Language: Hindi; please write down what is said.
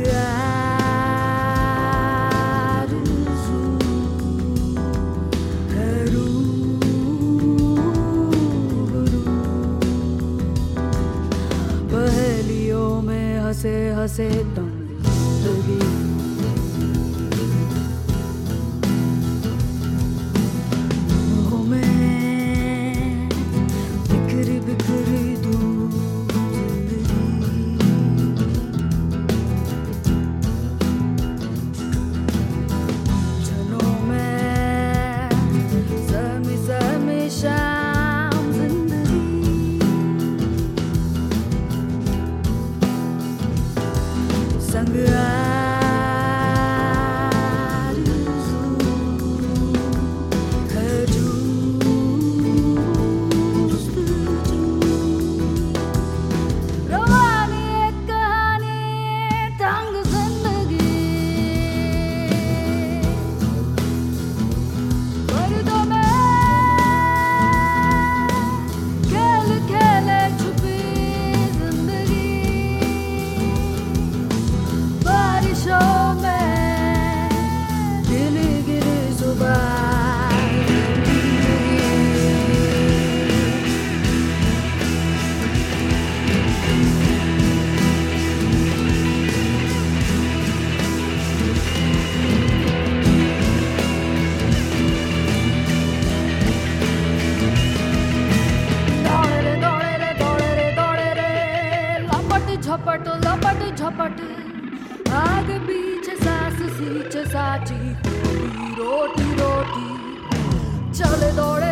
आरज़ू है रूबरू। पहेलियों में हंसे हंसे तंग जिंदगी। संग आरज़ू है जुस्तजू। रवानी एक कहानी तंग जिंदगी। पर्दों में खेल खेले छुपी जिंदगी। बारिशों में गिली गिली सुबह। लपट झपट आग पीछे सास सींचे साची रोटी रोटी चले दौड़े